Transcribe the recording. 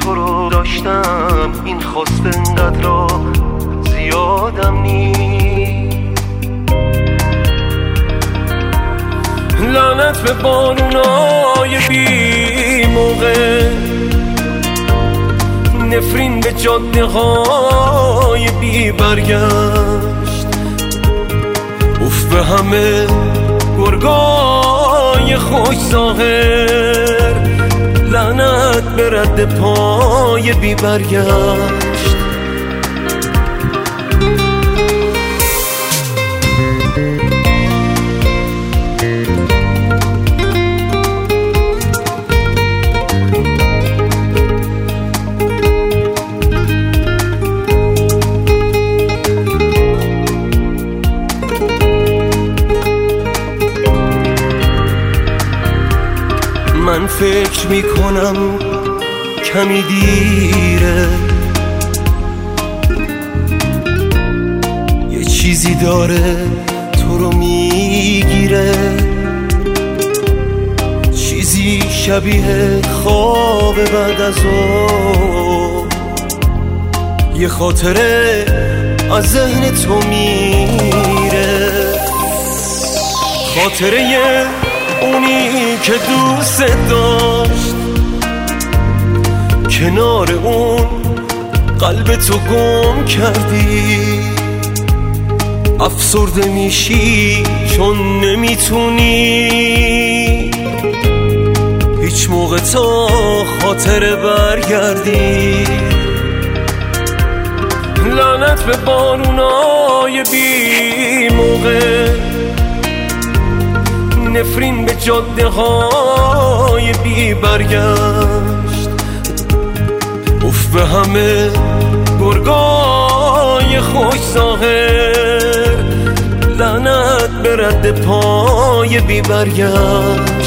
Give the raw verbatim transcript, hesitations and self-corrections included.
تو رو داشتم، این خواست انقدر را زیادم نی. لعنت به بارونای بی موقع، نفرین به جاده های بی برگشت، اوف به همه گرگای خوش ظاهر، لعنت به رد پای بی برگشت. من فکر میکنم کمی دیره، یه چیزی داره تو رو میگیره، چیزی شبیه خواب بعد از ظهر، یه خاطره از ذهن تو میره، خاطره اونی که دوست داشت، کنار اون قلب تو گم کردی، افسرده میشی چون نمیتونی هیچ موقع تا خاطره برگردی. لعنت به بارونای بی موقع، نفرین به جاده های بی برگشت، اوف به همه گرگای خوش ظاهر، لعنت به رد پای بی برگشت.